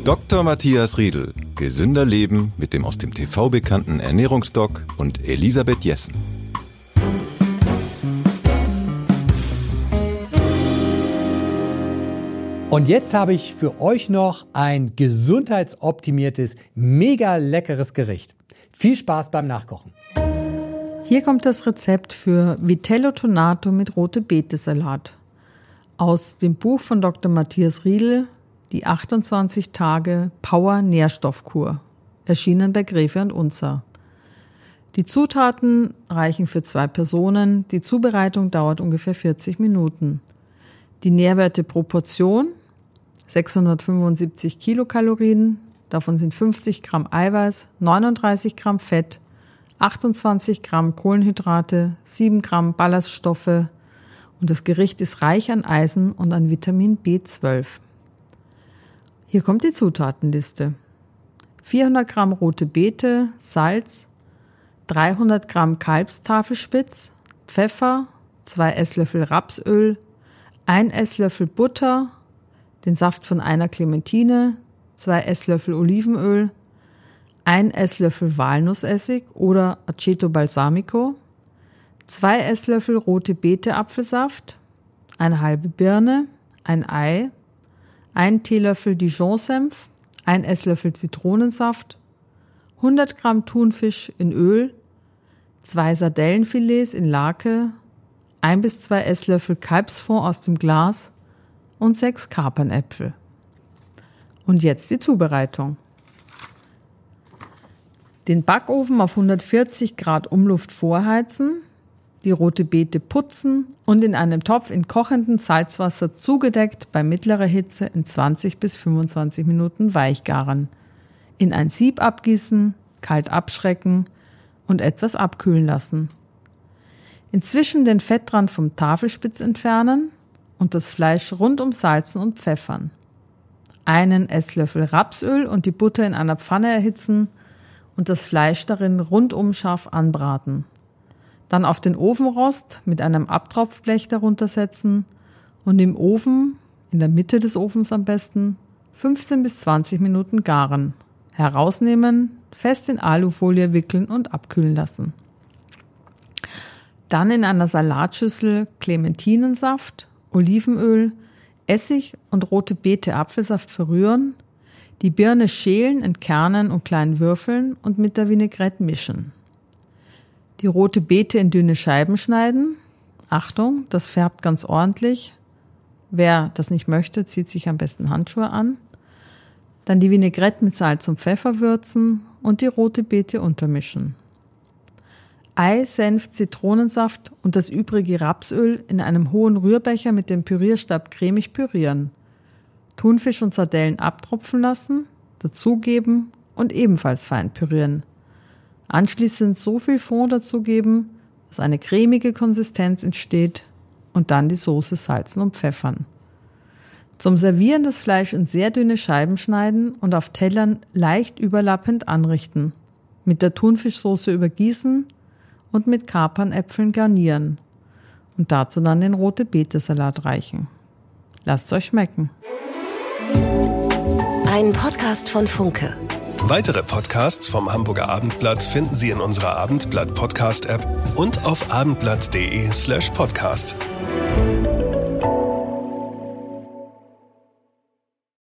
Dr. Matthias Riedl. Gesünder Leben mit dem aus dem TV bekannten Ernährungsdoc und Elisabeth Jessen. Und jetzt habe ich für euch noch ein gesundheitsoptimiertes, mega leckeres Gericht. Viel Spaß beim Nachkochen. Hier kommt das Rezept für Vitello Tonato mit Rote-Beete-Salat. Aus dem Buch von Dr. Matthias Riedl, die 28 Tage Power-Nährstoffkur, erschienen bei Graefe und Unzer. Die Zutaten reichen für 2 Personen, die Zubereitung dauert ungefähr 40 Minuten. Die Nährwerteproportion: 675 Kilokalorien, davon sind 50 Gramm Eiweiß, 39 Gramm Fett, 28 Gramm Kohlenhydrate, 7 Gramm Ballaststoffe und das Gericht ist reich an Eisen und an Vitamin B12. Hier kommt die Zutatenliste. 400 Gramm rote Beete, Salz, 300 Gramm Kalbstafelspitz, Pfeffer, 2 Esslöffel Rapsöl, 1 Esslöffel Butter, den Saft von einer Clementine, 2 Esslöffel Olivenöl, 1 Esslöffel Walnussessig oder Aceto Balsamico, 2 Esslöffel rote Beete Apfelsaft, eine halbe Birne, ein Ei, 1 Teelöffel Dijon-Senf, 1 Esslöffel Zitronensaft, 100 Gramm Thunfisch in Öl, 2 Sardellenfilets in Lake, 1 bis 2 Esslöffel Kalbsfond aus dem Glas und 6 Kapernäpfel. Und jetzt die Zubereitung. Den Backofen auf 140 Grad Umluft vorheizen, die rote Beete putzen und in einem Topf in kochendem Salzwasser zugedeckt bei mittlerer Hitze in 20 bis 25 Minuten weichgaren. In ein Sieb abgießen, kalt abschrecken und etwas abkühlen lassen. Inzwischen den Fettrand vom Tafelspitz entfernen und das Fleisch rundum salzen und pfeffern. 1 Esslöffel Rapsöl und die Butter in einer Pfanne erhitzen und das Fleisch darin rundum scharf anbraten. Dann auf den Ofenrost mit einem Abtropfblech darunter setzen und im Ofen, in der Mitte des Ofens am besten, 15 bis 20 Minuten garen. Herausnehmen, fest in Alufolie wickeln und abkühlen lassen. Dann in einer Salatschüssel Clementinensaft, Olivenöl, Essig und rote Beete Apfelsaft verrühren, die Birne schälen, entkernen und klein würfeln und mit der Vinaigrette mischen. Die rote Beete in dünne Scheiben schneiden. Achtung, das färbt ganz ordentlich. Wer das nicht möchte, zieht sich am besten Handschuhe an. Dann die Vinaigrette mit Salz und Pfeffer würzen und die rote Beete untermischen. Ei, Senf, Zitronensaft und das übrige Rapsöl in einem hohen Rührbecher mit dem Pürierstab cremig pürieren. Thunfisch und Sardellen abtropfen lassen, dazugeben und ebenfalls fein pürieren. Anschließend so viel Fond dazugeben, dass eine cremige Konsistenz entsteht und dann die Soße salzen und pfeffern. Zum Servieren das Fleisch in sehr dünne Scheiben schneiden und auf Tellern leicht überlappend anrichten. Mit der Thunfischsoße übergießen und mit Kapernäpfeln garnieren und dazu dann den Rote-Beete-Salat reichen. Lasst's euch schmecken. Ein Podcast von Funke. Weitere Podcasts vom Hamburger Abendblatt finden Sie in unserer Abendblatt-Podcast-App und auf abendblatt.de/podcast.